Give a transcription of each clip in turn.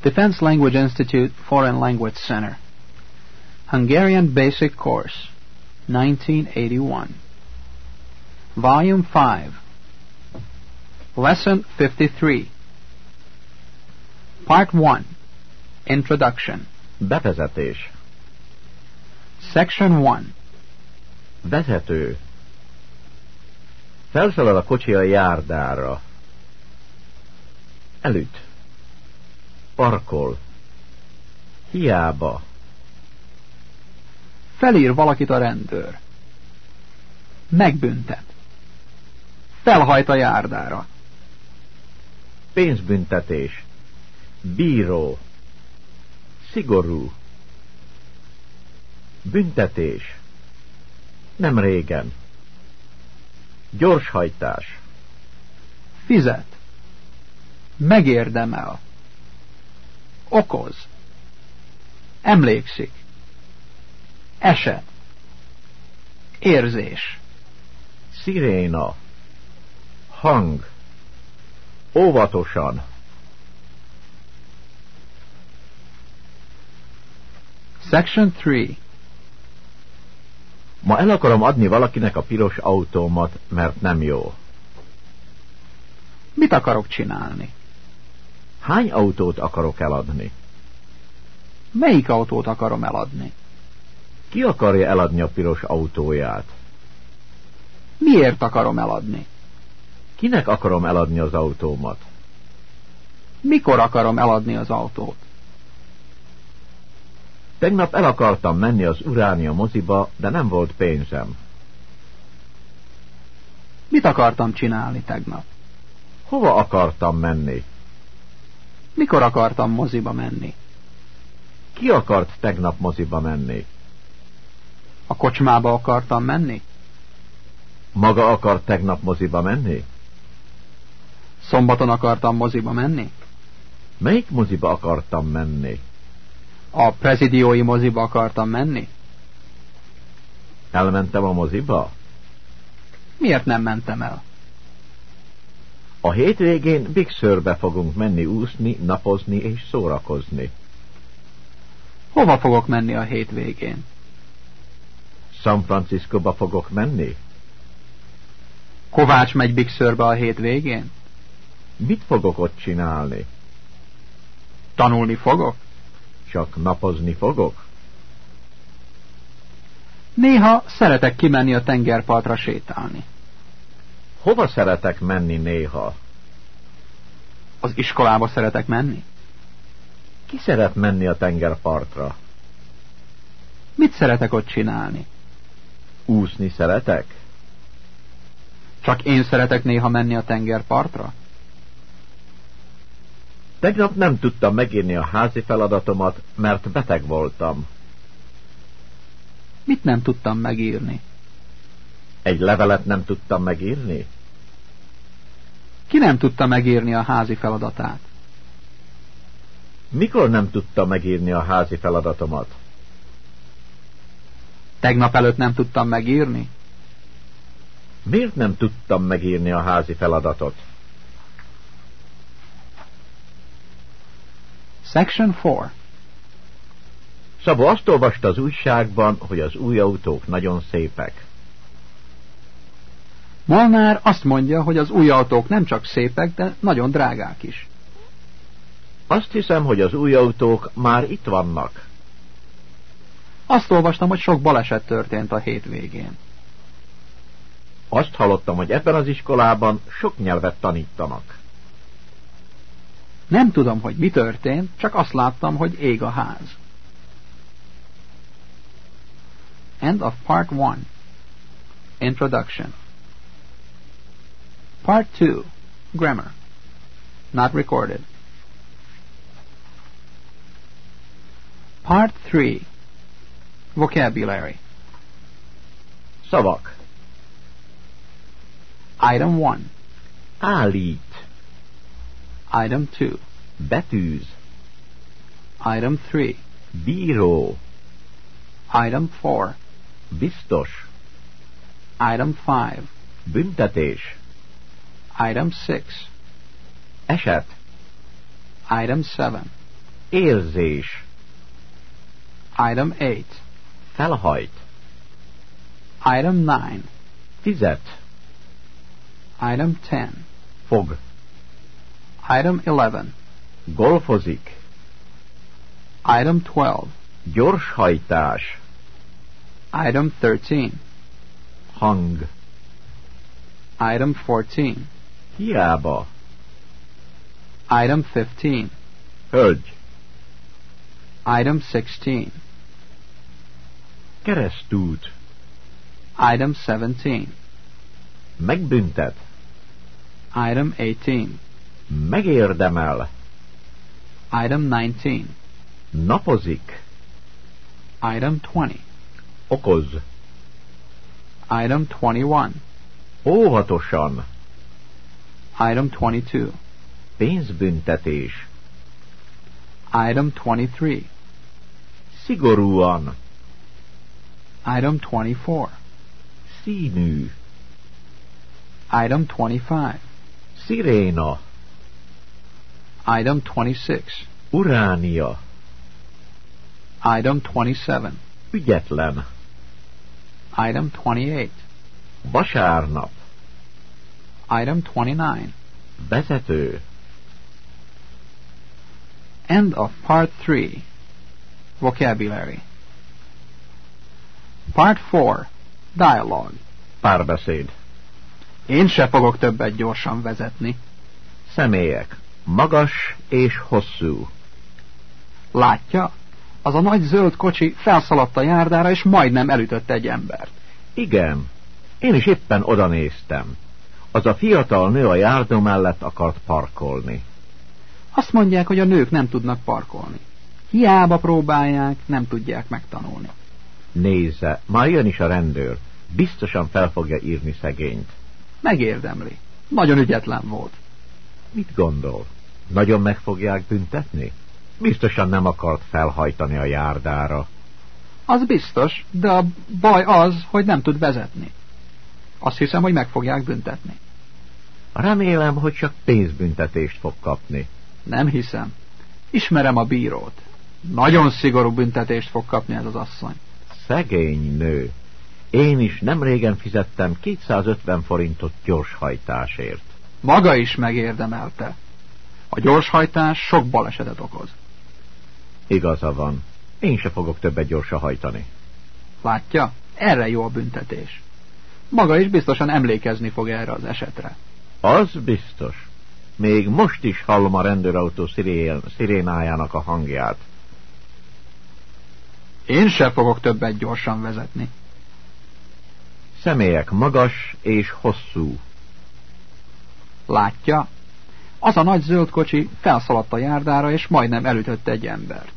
Defense Language Institute Foreign Language Center. Hungarian Basic Course, 1981. Volume 5. Lesson 53. Part 1. Introduction. Bevezetés. Section 1. Vezető. Felszalad a kocsi a járdára. Elüt. Parkol. Hiába. Felír valakit a rendőr. Megbüntet. Felhajt a járdára. Pénzbüntetés. Bíró. Szigorú. Büntetés. Nem régen. Gyorshajtás. Fizet. Megérdemel. Okoz. Emlékszik. Eset. Érzés. Sziréna. Hang. Óvatosan. Section 3. Ma el akarom adni valakinek a piros autómat, mert nem jó. Mit akarok csinálni? Hány autót akarok eladni? Melyik autót akarom eladni? Ki akarja eladni a piros autóját? Miért akarom eladni? Kinek akarom eladni az autómat? Mikor akarom eladni az autót? Tegnap el akartam menni az Uránia moziba, de nem volt pénzem. Mit akartam csinálni tegnap? Hova akartam menni? Mikor akartam moziba menni? Ki akart tegnap moziba menni? A kocsmába akartam menni? Maga akart tegnap moziba menni? Szombaton akartam moziba menni? Melyik moziba akartam menni? A Prezidiói moziba akartam menni? Elmentem a moziba? Miért nem mentem el? A hétvégén Big Surbe fogunk menni úszni, napozni és szórakozni. Hova fogok menni a hétvégén? San Franciscoba fogok menni? Kovács megy Big Surbe a hétvégén? Mit fogok ott csinálni? Tanulni fogok? Csak napozni fogok? Néha szeretek kimenni a tengerpartra sétálni. Hova szeretek menni néha? Az iskolába szeretek menni? Ki szeret menni a tengerpartra? Mit szeretek ott csinálni? Úszni szeretek? Csak én szeretek néha menni a tengerpartra? Tegnap nem tudtam megírni a házi feladatomat, mert beteg voltam. Mit nem tudtam megírni? Egy levelet nem tudtam megírni? Ki nem tudta megírni a házi feladatát? Mikor nem tudtam megírni a házi feladatomat? Tegnap előtt nem tudtam megírni? Miért nem tudtam megírni a házi feladatot? Section 4. Szabó azt olvasta az újságban, hogy az új autók nagyon szépek. Molnár azt mondja, hogy az új autók nem csak szépek, de nagyon drágák is. Azt hiszem, hogy az új autók már itt vannak. Azt olvastam, hogy sok baleset történt a hétvégén. Azt hallottam, hogy ebben az iskolában sok nyelvet tanítanak. Nem tudom, hogy mi történt, csak azt láttam, hogy ég a ház. End of Part 1. Introduction. Part 2. Grammar. Not recorded. Part 3. Vocabulary. Szavak. Item 1. Állít. Item 2. Betűz. Item 3. Bíró. Item 4. Biztos. Item 5. Büntetés. Item 6. Eset. Item 7. Érzés. Item 8. Felhajt. Item 9. Fizet. Item 10. Fog. Item 11. Golfozik. Item 12. Gyorshajtás. Item 13. Hang. Item 14. Hiába. Item 15. Hölgy. Item 16. Keresztút. Item 17. Megbüntet. Item 18. Megérdemel. Item 19. Napozik. Item 20. Okoz. Item 21. Óvatosan. Item 22. Pénzbüntetés. Item 23. Szigorúan. Item 24. Színű. Item 25. Sziréna. Item 26. Uránia. Item 27. Ügyetlen. Item 28. Vasárnap. Item 29. Vezető. End of Part 3. Vocabulary. Part 4. Dialogue. Párbeszéd. Én se fogok többet gyorsan vezetni. Személyek. Magas és hosszú. Látja? Az a nagy zöld kocsi felszaladt a járdára, és majdnem elütött egy embert. Igen. Én is éppen oda néztem. Az a fiatal nő a járda mellett akart parkolni. Azt mondják, hogy a nők nem tudnak parkolni. Hiába próbálják, nem tudják megtanulni. Nézze, már jön is a rendőr. Biztosan fel fogja írni szegényt. Megérdemli. Nagyon ügyetlen volt. Mit gondol? Nagyon meg fogják büntetni? Biztosan nem akart felhajtani a járdára. Az biztos, de a baj az, hogy nem tud vezetni. Azt hiszem, hogy meg fogják büntetni. Remélem, hogy csak pénzbüntetést fog kapni. Nem hiszem. Ismerem a bírót. Nagyon szigorú büntetést fog kapni ez az asszony. Szegény nő. Én is nem régen fizettem 250 forintot gyorshajtásért. Maga is megérdemelte. A gyorshajtás sok balesetet okoz. Igaza van. Én se fogok többet gyorsan hajtani. Látja? Erre jó a büntetés. Maga is biztosan emlékezni fog erre az esetre. Az biztos. Még most is hallom a rendőrautó szirénájának a hangját. Én sem fogok többet gyorsan vezetni. Személyek magas és hosszú. Látja? Az a nagy zöld kocsi felszaladt a járdára, és majdnem elütött egy embert.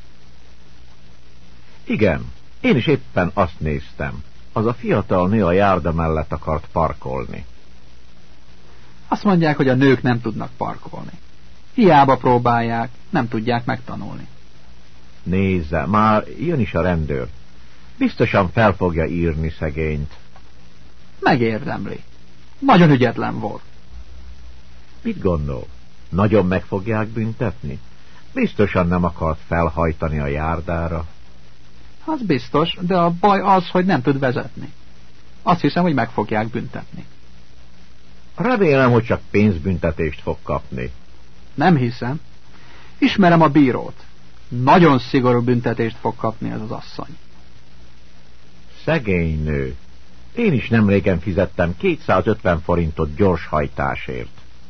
Igen, én is éppen azt néztem. Az a fiatal nő a járda mellett akart parkolni. Azt mondják, hogy a nők nem tudnak parkolni. Hiába próbálják, nem tudják megtanulni. Nézze, már jön is a rendőr. Biztosan fel fogja írni szegényt. Megérdemli. Nagyon ügyetlen volt. Mit gondol? Nagyon meg fogják büntetni? Biztosan nem akart felhajtani a járdára. Az biztos, de a baj az, hogy nem tud vezetni. Azt hiszem, hogy meg fogják büntetni. Remélem, hogy csak pénzbüntetést fog kapni. Nem hiszem. Ismerem a bírót. Nagyon szigorú büntetést fog kapni ez az asszony. Szegény nő. Én is nemrégen fizettem 250 forintot gyorshajtásért.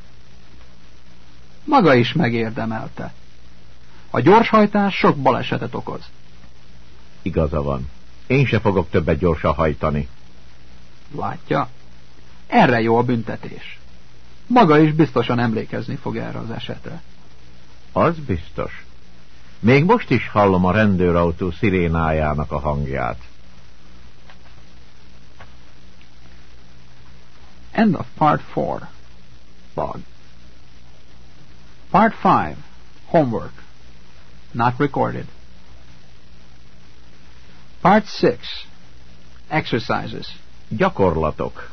Maga is megérdemelte. A gyorshajtás sok balesetet okoz. Igaza van. Én se fogok többet gyorsan hajtani. Látja? Erre jó a büntetés. Maga is biztosan emlékezni fog erre az esetre. Az biztos. Még most is hallom a rendőrautó szirénájának a hangját. End of Part 4. Log. Part 5. Homework. Not recorded. Part 6. Exercises. Gyakorlatok.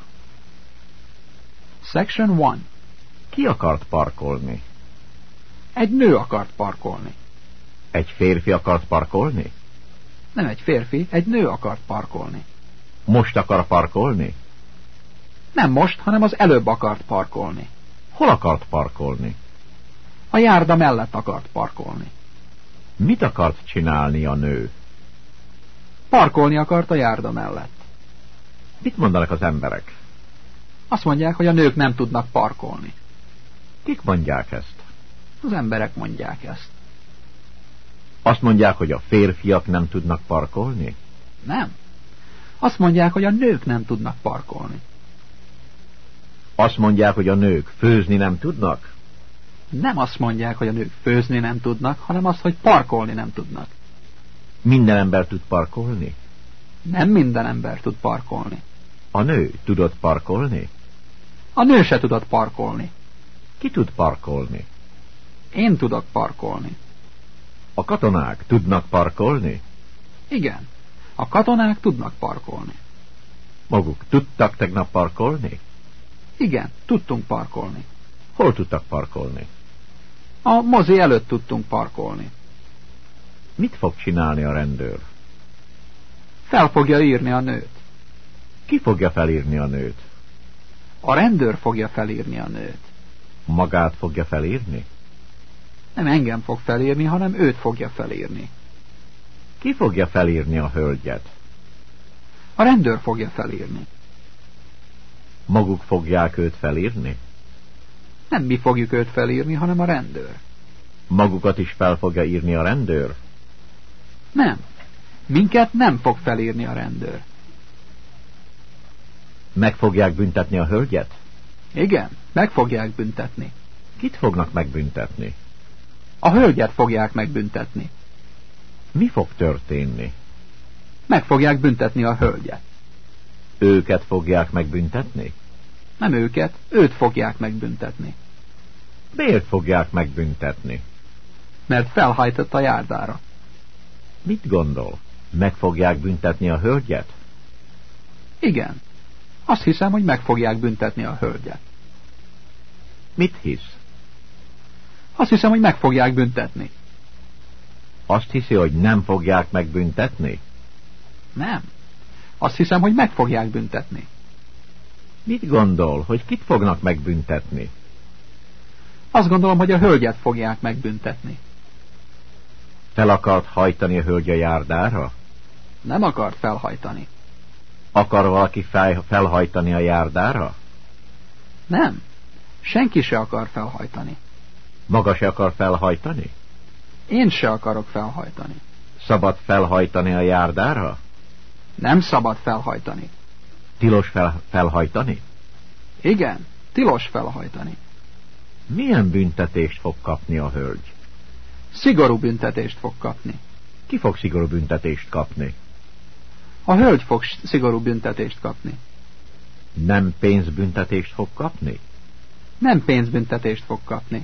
Section 1. Ki akart parkolni? Egy nő akart parkolni. Egy férfi akart parkolni? Nem egy férfi, egy nő akart parkolni. Most akar parkolni? Nem most, hanem az előbb akart parkolni. Hol akart parkolni? A járda mellett akart parkolni. Mit akart csinálni a nő? Parkolni akart a járda mellett. Mit mondanak az emberek? Azt mondják, hogy a nők nem tudnak parkolni. Kik mondják ezt? Az emberek mondják ezt. Azt mondják, hogy a férfiak nem tudnak parkolni? Nem. Azt mondják, hogy a nők nem tudnak parkolni. Azt mondják, hogy a nők főzni nem tudnak? Nem azt mondják, hogy a nők főzni nem tudnak, hanem azt, hogy parkolni nem tudnak. Minden ember tud parkolni? Nem minden ember tud parkolni. A nő tudott parkolni? A nő se tudott parkolni. Ki tud parkolni? Én tudok parkolni. A katonák tudnak parkolni? Igen, a katonák tudnak parkolni. Maguk tudtak tegnap parkolni? Igen, tudtunk parkolni. Hol tudtak parkolni? A mozi előtt tudtunk parkolni. Mit fog csinálni a rendőr? Fel fogja írni a nőt. Ki fogja felírni a nőt? A rendőr fogja felírni a nőt. Magát fogja felírni? Nem engem fog felírni, hanem őt fogja felírni. Ki fogja felírni a hölgyet? A rendőr fogja felírni. Maguk fogják őt felírni? Nem mi fogjuk őt felírni, hanem a rendőr. Magukat is fel fogja írni a rendőr? Nem. Minket nem fog felírni a rendőr. Meg fogják büntetni a hölgyet? Igen, meg fogják büntetni. Kit fognak megbüntetni? A hölgyet fogják megbüntetni. Mi fog történni? Meg fogják büntetni a hölgyet. Őket fogják megbüntetni? Nem őket, őt fogják megbüntetni. Miért fogják megbüntetni? Mert felhajtott a járdára. Mit gondol? Meg fogják büntetni a hölgyet? Igen. Azt hiszem, hogy meg fogják büntetni a hölgyet. Mit hisz? Azt hiszem, hogy meg fogják büntetni. Azt hiszi, hogy nem fogják megbüntetni? Nem. Azt hiszem, hogy meg fogják büntetni. Mit gondol, hogy kit fognak megbüntetni? Azt gondolom, hogy a hölgyet fogják megbüntetni. Fel akart hajtani a hölgy a járdára? Nem akart felhajtani. Akar valaki felhajtani a járdára? Nem. Senki se akar felhajtani. Maga se akar felhajtani? Én se akarok felhajtani. Szabad felhajtani a járdára? Nem szabad felhajtani. Tilos felhajtani? Igen, tilos felhajtani. Milyen büntetést fog kapni a hölgy? Szigorú büntetést fog kapni. Ki fog szigorú büntetést kapni? A hölgy fog szigorú büntetést kapni. Nem pénzbüntetést fog kapni? Nem pénzbüntetést fog kapni.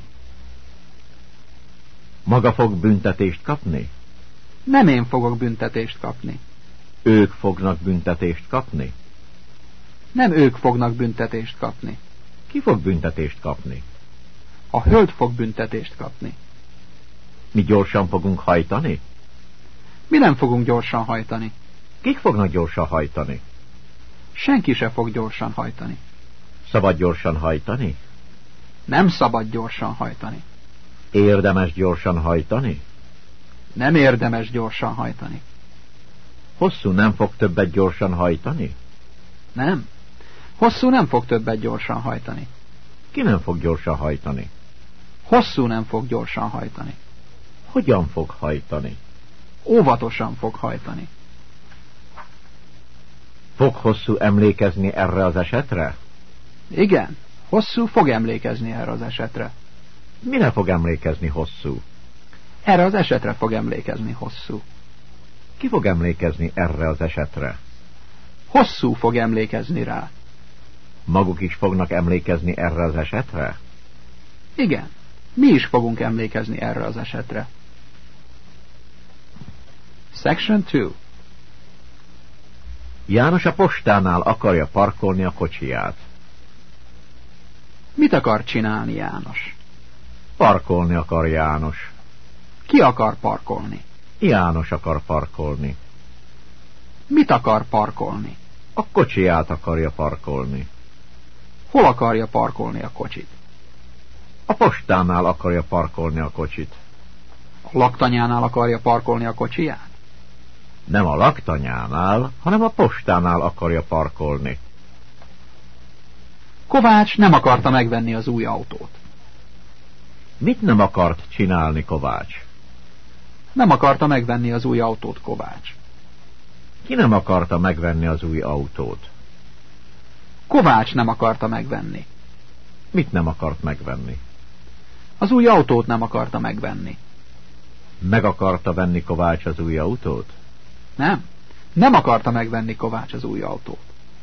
Maga fog büntetést kapni? Nem én fogok büntetést kapni. Ők fognak büntetést kapni? Nem ők fognak büntetést kapni. Ki fog büntetést kapni? A hölgy fog büntetést kapni. Mi gyorsan fogunk hajtani? Mi nem fogunk gyorsan hajtani. Kik fognak gyorsan hajtani? Senki se fog gyorsan hajtani. Szabad gyorsan hajtani? Nem szabad gyorsan hajtani. Érdemes gyorsan hajtani? Nem érdemes gyorsan hajtani. Hosszú nem fog többet gyorsan hajtani? Nem. Hosszú nem fog többet gyorsan hajtani. Ki nem fog gyorsan hajtani? Hosszú nem fog gyorsan hajtani. Hogyan fog hajtani? Óvatosan fog hajtani. Fog Hosszú emlékezni erre az esetre? Igen, Hosszú fog emlékezni erre az esetre. Mire fog emlékezni Hosszú? Erre az esetre fog emlékezni Hosszú. Ki fog emlékezni erre az esetre? Hosszú fog emlékezni rá. Maguk is fognak emlékezni erre az esetre? Igen, mi is fogunk emlékezni erre az esetre. Section 2. János a postánál akarja parkolni a kocsiját. Mit akar csinálni János? Parkolni akar János. Ki akar parkolni? János akar parkolni. Mit akar parkolni? A kocsiját akarja parkolni. Hol akarja parkolni a kocsit? A postánál akarja parkolni a kocsit. A laktanyánál akarja parkolni a kocsiját? Nem a laktanyánál, hanem a postánál akarja parkolni. Kovács nem akarta megvenni az új autót. Mit nem akart csinálni Kovács? Nem akarta megvenni az új autót Kovács. Ki nem akarta megvenni az új autót? Kovács nem akarta megvenni. Mit nem akart megvenni? Az új autót nem akarta megvenni. Meg akarta venni Kovács az új autót? Nem akarta megvenni Kovács az új autót.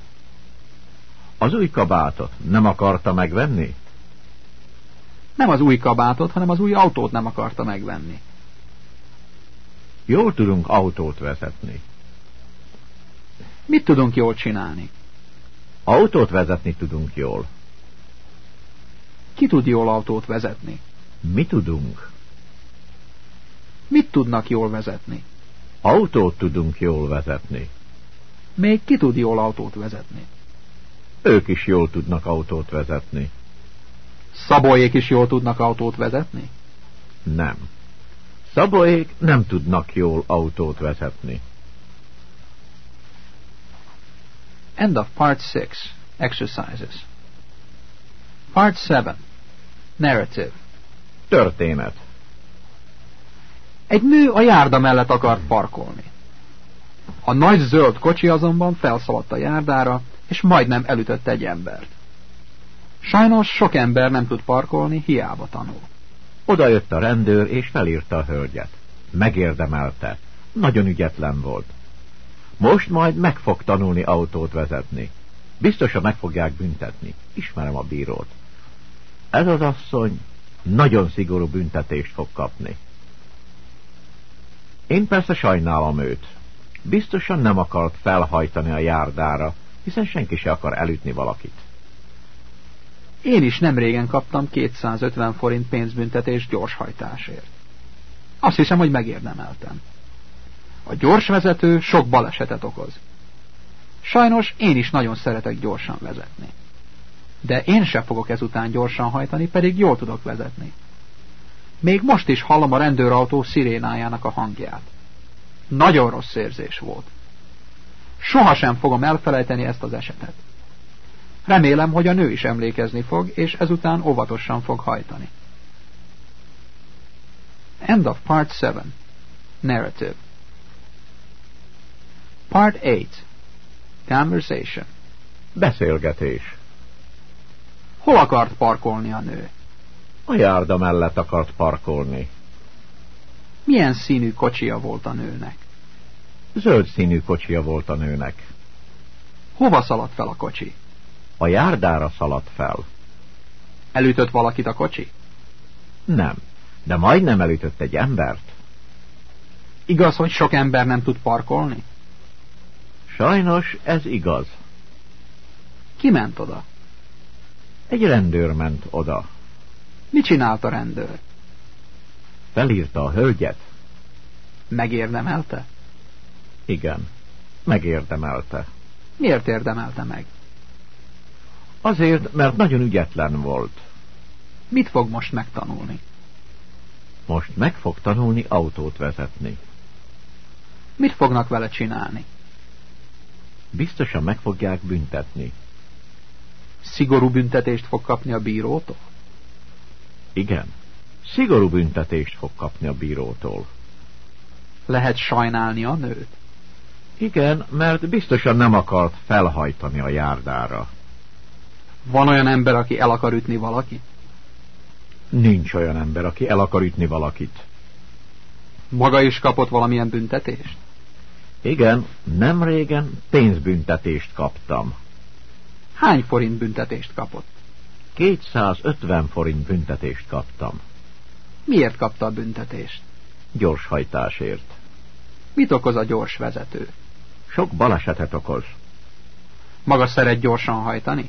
Az új kabátot nem akarta megvenni? Nem az új kabátot, hanem az új autót nem akarta megvenni. Jól tudunk autót vezetni. Mit tudunk jól csinálni? Autót vezetni tudunk jól. Ki tud jól autót vezetni? Mi tudunk? Mit tudnak jól vezetni? Autót tudunk jól vezetni. Még ki tud jól autót vezetni? Ők is jól tudnak autót vezetni. Szabolyék is jól tudnak autót vezetni? Nem. Szabolyék nem tudnak jól autót vezetni. End of Part 6. Exercises. Part 7. Narrative. Történet. Egy nő a járda mellett akart parkolni. A nagy zöld kocsi azonban felszaladt a járdára, és majdnem elütött egy embert. Sajnos sok ember nem tud parkolni, hiába tanul. Oda jött a rendőr, és felírta a hölgyet. Megérdemelte. Nagyon ügyetlen volt. Most majd meg fog tanulni autót vezetni. Biztosan meg fogják büntetni. Ismerem a bírót. Ez az asszony nagyon szigorú büntetést fog kapni. Én persze sajnálom őt. Biztosan nem akart felhajtani a járdára, hiszen senki se akar elütni valakit. Én is nemrégen kaptam 250 forint pénzbüntetést gyorshajtásért. Azt hiszem, hogy megérdemeltem. A gyorsvezető sok balesetet okoz. Sajnos én is nagyon szeretek gyorsan vezetni. De én se fogok ezután gyorsan hajtani, pedig jól tudok vezetni. Még most is hallom a rendőrautó szirénájának a hangját. Nagyon rossz érzés volt. Sohasem fogom elfelejteni ezt az esetet. Remélem, hogy a nő is emlékezni fog, és ezután óvatosan fog hajtani. End of Part 7. Narrative. Part 8. Conversation. Beszélgetés. Hol akart parkolni a nő? A járda mellett akart parkolni. Milyen színű kocsija volt a nőnek? Zöld színű kocsija volt a nőnek. Hova szaladt fel a kocsi? A járdára szaladt fel. Elütött valakit a kocsi? Nem, de majdnem elütött egy embert. Igaz, hogy sok ember nem tud parkolni? Sajnos ez igaz. Ki ment oda? Egy rendőr ment oda. Mit csinált a rendőr? Felírta a hölgyet. Megérdemelte? Igen, megérdemelte. Miért érdemelte meg? Azért, mert nagyon ügyetlen volt. Mit fog most megtanulni? Most meg fog tanulni autót vezetni. Mit fognak vele csinálni? Biztosan meg fogják büntetni. Szigorú büntetést fog kapni a bírótól? Igen, szigorú büntetést fog kapni a bírótól. Lehet sajnálni a nőt? Igen, mert biztosan nem akart felhajtani a járdára. Van olyan ember, aki el akar ütni valakit? Nincs olyan ember, aki el akar ütni valakit. Maga is kapott valamilyen büntetést? Igen, nem régen pénzbüntetést kaptam. Hány forint büntetést kapott? 250 forint büntetést kaptam. Miért kapta a büntetést? Gyorshajtásért. Mit okoz a gyors vezető? Sok balesetet okoz. Maga szeret gyorsan hajtani?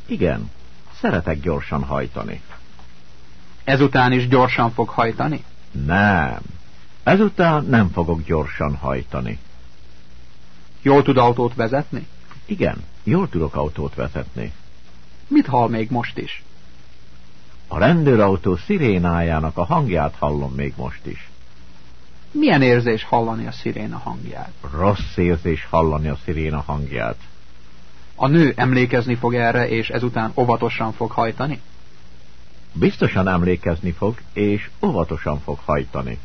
Igen, szeretek gyorsan hajtani. Ezután is gyorsan fog hajtani? Nem. Ezután nem fogok gyorsan hajtani. Jól tud autót vezetni? Igen, jól tudok autót vezetni. Mit hall még most is? A rendőrautó szirénájának a hangját hallom még most is. Milyen érzés hallani a sziréna hangját? Rossz érzés hallani a sziréna hangját. A nő emlékezni fog erre, és ezután óvatosan fog hajtani? Biztosan emlékezni fog, és óvatosan fog hajtani.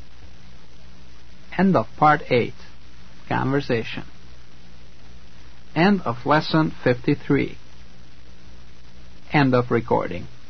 End of part 8. Conversation. End of lesson 53. End of recording.